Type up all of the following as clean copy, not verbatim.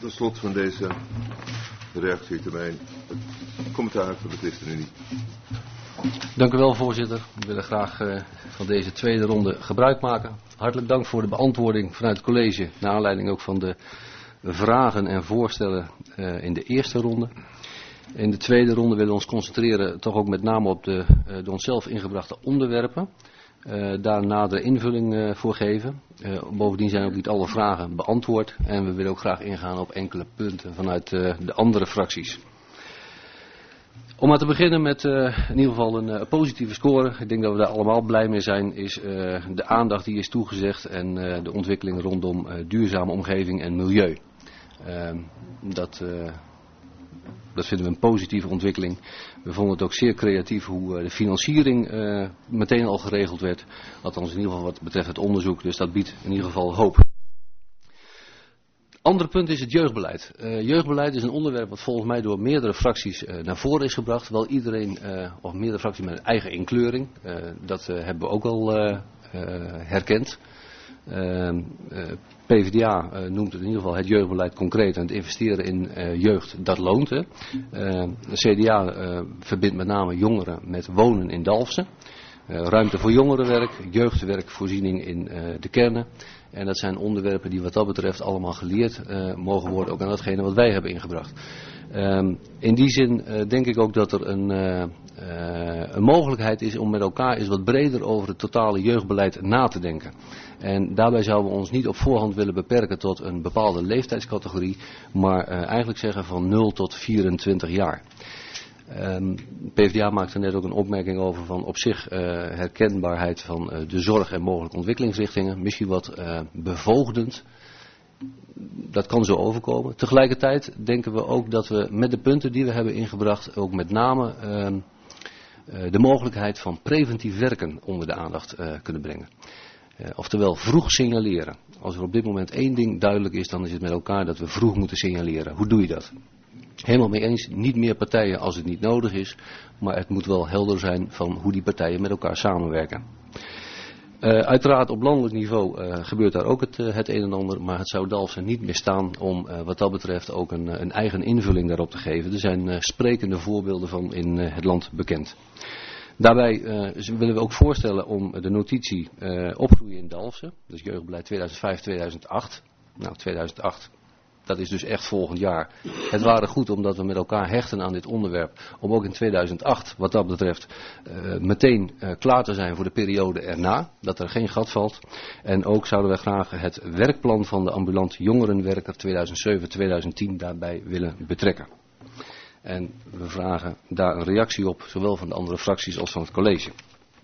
Tot slot van deze reactietermijn het commentaar van de ChristenUnie. Dank u wel, voorzitter. We willen graag van deze tweede ronde gebruik maken. Hartelijk dank voor de beantwoording vanuit het college, naar aanleiding ook van de vragen en voorstellen in de eerste ronde. In de tweede ronde willen we ons concentreren toch ook met name op de door onszelf ingebrachte onderwerpen. Daar nadere invulling voor geven. Bovendien zijn ook niet alle vragen beantwoord en we willen ook graag ingaan op enkele punten vanuit de andere fracties. Om maar te beginnen met in ieder geval een positieve score. Ik denk dat we daar allemaal blij mee zijn, is de aandacht die is toegezegd en de ontwikkeling rondom duurzame omgeving en milieu. Dat vinden we een positieve ontwikkeling. We vonden het ook zeer creatief hoe de financiering meteen al geregeld werd. Althans in ieder geval wat betreft het onderzoek, dus dat biedt in ieder geval hoop. Ander punt is het jeugdbeleid. Jeugdbeleid is een onderwerp wat volgens mij door meerdere fracties naar voren is gebracht. Wel iedereen, of meerdere fracties met een eigen inkleuring. Dat hebben we ook al herkend. PvdA noemt het in ieder geval het jeugdbeleid concreet en het investeren in jeugd, dat loont. Hè. De CDA verbindt met name jongeren met wonen in Dalfsen. Ruimte voor jongerenwerk, jeugdwerkvoorziening in de kernen. En dat zijn onderwerpen die wat dat betreft allemaal geleerd mogen worden, ook aan datgene wat wij hebben ingebracht. In die zin denk ik ook dat er een mogelijkheid is om met elkaar eens wat breder over het totale jeugdbeleid na te denken. En daarbij zouden we ons niet op voorhand willen beperken tot een bepaalde leeftijdscategorie, maar eigenlijk zeggen van 0 tot 24 jaar. PvdA maakte net ook een opmerking over van op zich herkenbaarheid van de zorg en mogelijke ontwikkelingsrichtingen. Misschien wat bevoogdend. Dat kan zo overkomen. Tegelijkertijd denken we ook dat we met de punten die we hebben ingebracht ook met name de mogelijkheid van preventief werken onder de aandacht kunnen brengen. Oftewel vroeg signaleren. Als er op dit moment één ding duidelijk is, dan is het met elkaar dat we vroeg moeten signaleren. Hoe doe je dat? Helemaal mee eens, niet meer partijen als het niet nodig is, maar het moet wel helder zijn van hoe die partijen met elkaar samenwerken. Uiteraard op landelijk niveau gebeurt daar ook het een en ander, maar het zou Dalfsen niet meer staan om wat dat betreft ook een eigen invulling daarop te geven. Er zijn sprekende voorbeelden van in het land bekend. Daarbij willen we ook voorstellen om de notitie opgroeien in Dalfsen, dus jeugdbeleid 2005-2008. Nou, 2008. Dat is dus echt volgend jaar. Het waren goed omdat we met elkaar hechten aan dit onderwerp. Om ook in 2008 wat dat betreft meteen klaar te zijn voor de periode erna. Dat er geen gat valt. En ook zouden we graag het werkplan van de ambulant jongerenwerker 2007-2010 daarbij willen betrekken. En we vragen daar een reactie op, zowel van de andere fracties als van het college.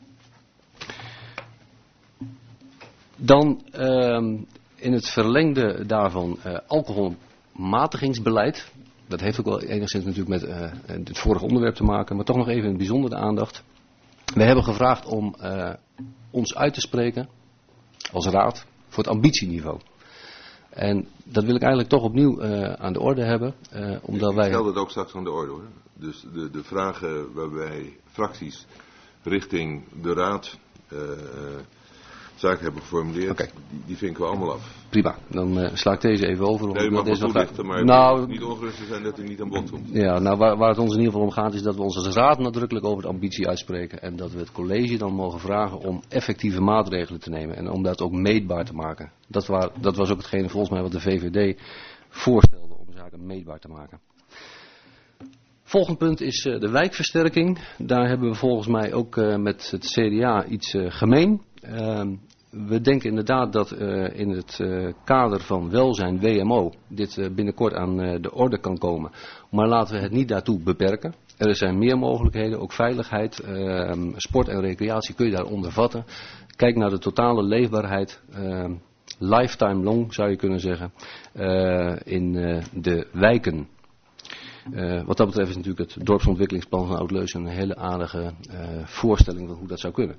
Dan in het verlengde daarvan alcoholmatigingsbeleid. Dat heeft ook wel enigszins natuurlijk met het vorige onderwerp te maken, maar toch nog even een bijzondere aandacht. We hebben gevraagd om ons uit te spreken als raad voor het ambitieniveau. En dat wil ik eigenlijk toch opnieuw aan de orde hebben. Omdat wij... Ik stel dat ook straks aan de orde hoor. Dus de vragen waarbij fracties richting de raad zaken hebben geformuleerd, okay. Die vinken we allemaal af. Prima, dan sla ik deze even over. Nee, maar wat toelichten, maar nou, niet ongerust te zijn dat u niet aan bod komt. Ja, nou waar het ons in ieder geval om gaat is dat we ons als raad nadrukkelijk over de ambitie uitspreken. En dat we het college dan mogen vragen om effectieve maatregelen te nemen. En om dat ook meetbaar te maken. Dat was ook hetgene volgens mij wat de VVD voorstelde om zaken meetbaar te maken. Volgend punt is de wijkversterking. Daar hebben we volgens mij ook met het CDA iets gemeen. We denken inderdaad dat in het kader van welzijn WMO dit binnenkort aan de orde kan komen. Maar laten we het niet daartoe beperken. Er zijn meer mogelijkheden, ook veiligheid, sport en recreatie kun je daaronder vatten. Kijk naar de totale leefbaarheid, lifetime long zou je kunnen zeggen, in de wijken. Wat dat betreft is natuurlijk het dorpsontwikkelingsplan van Oud-Leusden een hele aardige voorstelling van hoe dat zou kunnen.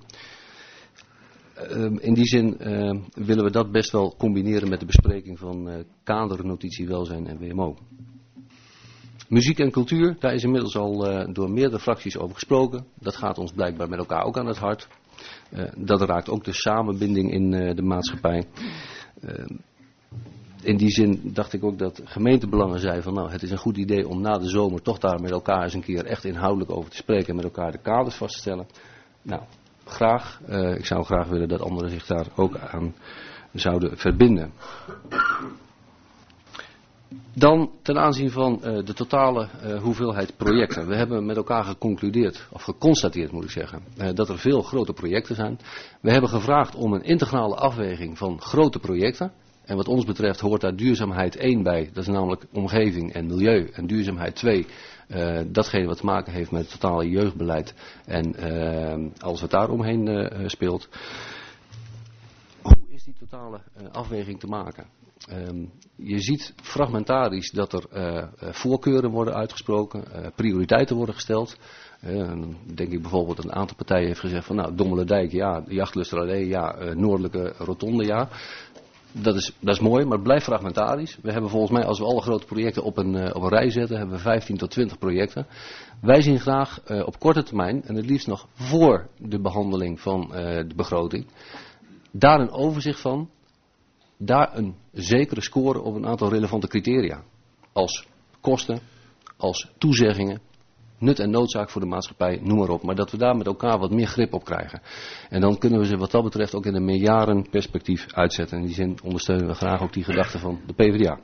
In die zin willen we dat best wel combineren met de bespreking van kadernotitie welzijn en WMO. Muziek en cultuur, daar is inmiddels al door meerdere fracties over gesproken. Dat gaat ons blijkbaar met elkaar ook aan het hart. Dat raakt ook de samenbinding in de maatschappij. In die zin dacht ik ook dat gemeentebelangen zei van nou, het is een goed idee om na de zomer toch daar met elkaar eens een keer echt inhoudelijk over te spreken en met elkaar de kaders vast te stellen. Nou, graag. Ik zou graag willen dat anderen zich daar ook aan zouden verbinden. Dan ten aanzien van de totale hoeveelheid projecten. We hebben met elkaar geconcludeerd, of geconstateerd moet ik zeggen, dat er veel grote projecten zijn. We hebben gevraagd om een integrale afweging van grote projecten. En wat ons betreft hoort daar duurzaamheid 1 bij. Dat is namelijk omgeving en milieu. En duurzaamheid 2, datgene wat te maken heeft met het totale jeugdbeleid. En alles wat daar omheen speelt. Hoe is die totale afweging te maken? Je ziet fragmentarisch dat er voorkeuren worden uitgesproken, prioriteiten worden gesteld. Dan denk ik bijvoorbeeld dat een aantal partijen heeft gezegd van nou, Dommelendijk ja, Jachtlusterallee ja, Noordelijke Rotonde ja. Dat is mooi, maar het blijft fragmentarisch. We hebben volgens mij, als we alle grote projecten op een rij zetten, hebben we 15 tot 20 projecten. Wij zien graag op korte termijn, en het liefst nog voor de behandeling van de begroting, daar een overzicht van, daar een zekere score op een aantal relevante criteria. Als kosten, als toezeggingen, nut en noodzaak voor de maatschappij, noem maar op. Maar dat we daar met elkaar wat meer grip op krijgen. En dan kunnen we ze wat dat betreft ook in een meerjarenperspectief uitzetten. In die zin ondersteunen we graag ook die gedachte van de PvdA.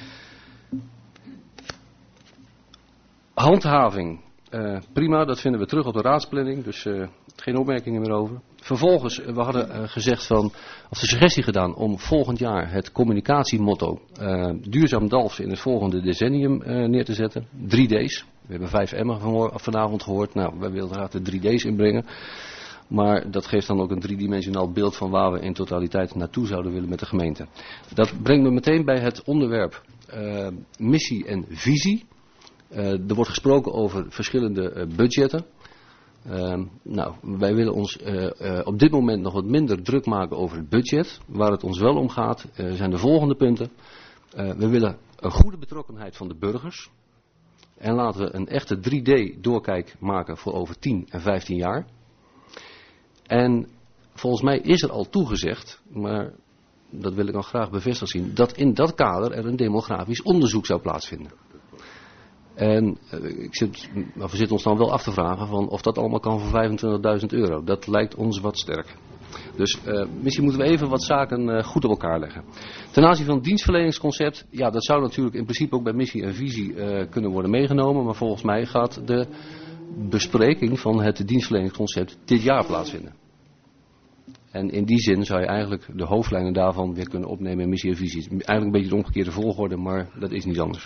Handhaving. Prima, dat vinden we terug op de raadsplanning. Dus geen opmerkingen meer over. Vervolgens, we hadden gezegd of de suggestie gedaan om volgend jaar het communicatiemotto Duurzaam Dalfsen in het volgende decennium neer te zetten. 3D's. We hebben 5 M'en vanavond gehoord. Nou, wij willen graag de 3D's inbrengen. Maar dat geeft dan ook een driedimensionaal beeld van waar we in totaliteit naartoe zouden willen met de gemeente. Dat brengt me meteen bij het onderwerp missie en visie. Er wordt gesproken over verschillende budgetten. Nou, wij willen ons op dit moment nog wat minder druk maken over het budget. Waar het ons wel om gaat zijn de volgende punten. We willen een goede betrokkenheid van de burgers. En laten we een echte 3D doorkijk maken voor over 10 en 15 jaar. En volgens mij is er al toegezegd, maar dat wil ik dan graag bevestigd zien, dat in dat kader er een demografisch onderzoek zou plaatsvinden. En we zitten ons dan wel af te vragen van of dat allemaal kan voor €25.000. Dat lijkt ons wat sterk. Dus misschien moeten we even wat zaken goed op elkaar leggen. Ten aanzien van het dienstverleningsconcept, ja, dat zou natuurlijk in principe ook bij missie en visie kunnen worden meegenomen. Maar volgens mij gaat de bespreking van het dienstverleningsconcept dit jaar plaatsvinden. En in die zin zou je eigenlijk de hoofdlijnen daarvan weer kunnen opnemen in missie en visie. Eigenlijk een beetje de omgekeerde volgorde, maar dat is niet anders.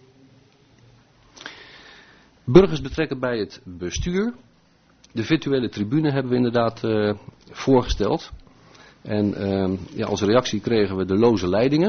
Burgers betrekken bij het bestuur. De virtuele tribune hebben we inderdaad voorgesteld. En als reactie kregen we de loze leidingen.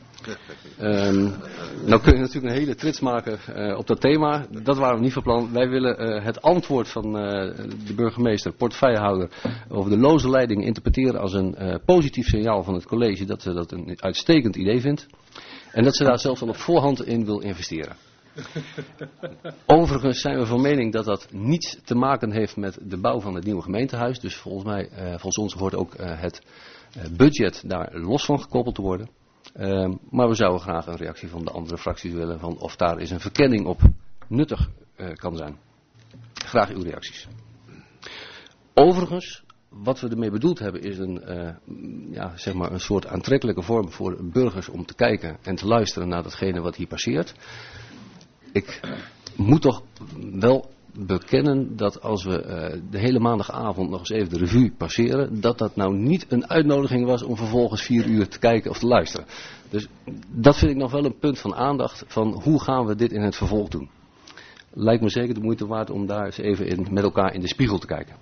Nou kun je natuurlijk een hele trits maken op dat thema. Dat waren we niet van plan. Wij willen het antwoord van de burgemeester, portefeuillehouder, over de loze leidingen interpreteren als een positief signaal van het college dat ze dat een uitstekend idee vindt. En dat ze daar zelfs al op voorhand in wil investeren. Overigens zijn we van mening dat dat niets te maken heeft met de bouw van het nieuwe gemeentehuis. Dus volgens ons hoort ook het budget daar los van gekoppeld te worden. Maar we zouden graag een reactie van de andere fracties willen van of daar eens een verkenning op nuttig kan zijn. Graag uw reacties. Overigens, wat we ermee bedoeld hebben is een soort aantrekkelijke vorm voor burgers om te kijken en te luisteren naar datgene wat hier passeert. Ik moet toch wel bekennen dat als we de hele maandagavond nog eens even de revue passeren, dat nou niet een uitnodiging was om vervolgens 4 uur te kijken of te luisteren. Dus dat vind ik nog wel een punt van aandacht van hoe gaan we dit in het vervolg doen. Lijkt me zeker de moeite waard om daar eens even met elkaar in de spiegel te kijken.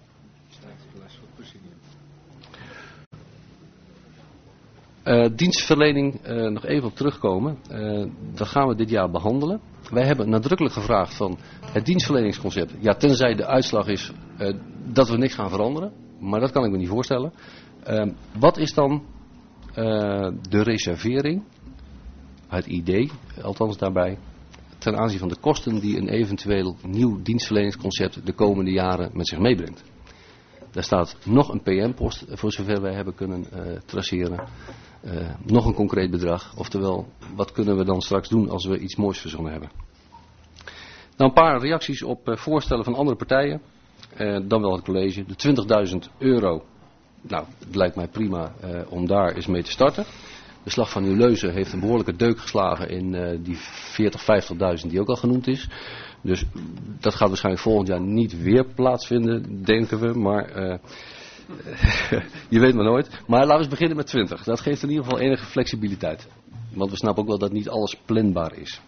Dienstverlening, nog even op terugkomen. Dat gaan we dit jaar behandelen. Wij hebben nadrukkelijk gevraagd van het dienstverleningsconcept. Ja, tenzij de uitslag is dat we niks gaan veranderen. Maar dat kan ik me niet voorstellen. Wat is dan de reservering, het idee, althans daarbij, ten aanzien van de kosten die een eventueel nieuw dienstverleningsconcept de komende jaren met zich meebrengt? Daar staat nog een PM-post voor zover wij hebben kunnen traceren. nog een concreet bedrag. Oftewel, wat kunnen we dan straks doen als we iets moois verzonnen hebben. Nou, een paar reacties op voorstellen van andere partijen. Dan wel het college. De €20.000. Nou, het lijkt mij prima om daar eens mee te starten. De slag van Nieuw-Leuzen heeft een behoorlijke deuk geslagen in die 40.000, 50.000 die ook al genoemd is. Dus dat gaat waarschijnlijk volgend jaar niet weer plaatsvinden, denken we. Maar je weet maar nooit. Maar laten we eens beginnen met 20. Dat geeft in ieder geval enige flexibiliteit. Want we snappen ook wel dat niet alles planbaar is.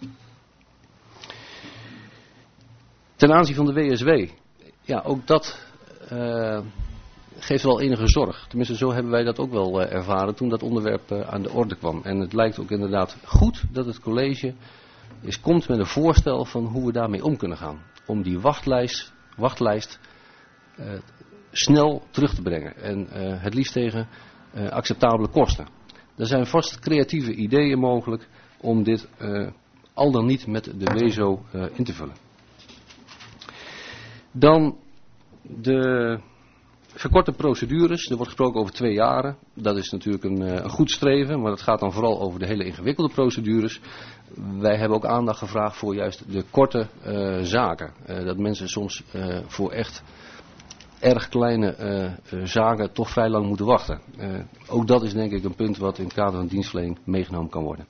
Ten aanzien van de WSW. Ja, ook dat geeft wel enige zorg. Tenminste, zo hebben wij dat ook wel ervaren toen dat onderwerp aan de orde kwam. En het lijkt ook inderdaad goed dat het college komt met een voorstel van hoe we daarmee om kunnen gaan. Om die wachtlijst snel terug te brengen. En het liefst tegen acceptabele kosten. Er zijn vast creatieve ideeën mogelijk om dit al dan niet met de WEZO in te vullen. Dan de verkorte procedures. Er wordt gesproken over 2 jaren. Dat is natuurlijk een goed streven, maar dat gaat dan vooral over de hele ingewikkelde procedures. Wij hebben ook aandacht gevraagd voor juist de korte zaken. Dat mensen soms voor echt erg kleine zaken toch vrij lang moeten wachten. Ook dat is denk ik een punt wat in het kader van dienstverlening meegenomen kan worden.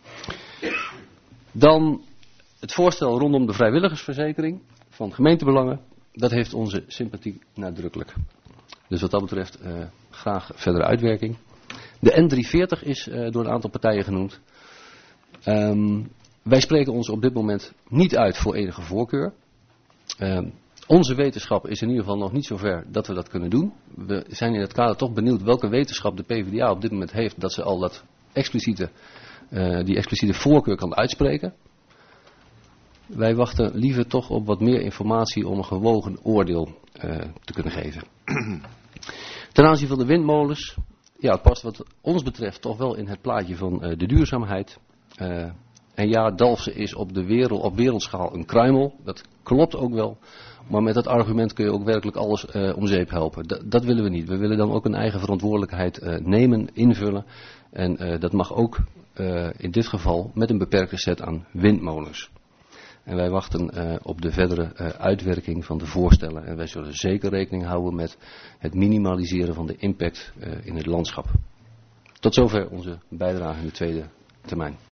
Dan het voorstel rondom de vrijwilligersverzekering van gemeentebelangen. Dat heeft onze sympathie nadrukkelijk. Dus wat dat betreft graag verdere uitwerking. De N340 is door een aantal partijen genoemd. Wij spreken ons op dit moment niet uit voor enige voorkeur. Onze wetenschap is in ieder geval nog niet zover dat we dat kunnen doen. We zijn in het kader toch benieuwd welke wetenschap de PvdA op dit moment heeft. Dat ze al dat die expliciete voorkeur kan uitspreken. Wij wachten liever toch op wat meer informatie om een gewogen oordeel te kunnen geven. Ten aanzien van de windmolens. Ja, het past wat ons betreft toch wel in het plaatje van de duurzaamheid. En ja, Dalfsen is op wereldschaal een kruimel. Dat klopt ook wel. Maar met dat argument kun je ook werkelijk alles om zeep helpen. Dat willen we niet. We willen dan ook een eigen verantwoordelijkheid nemen, invullen. En dat mag ook in dit geval met een beperkte set aan windmolens. En wij wachten op de verdere uitwerking van de voorstellen. En wij zullen zeker rekening houden met het minimaliseren van de impact in het landschap. Tot zover onze bijdrage in de tweede termijn.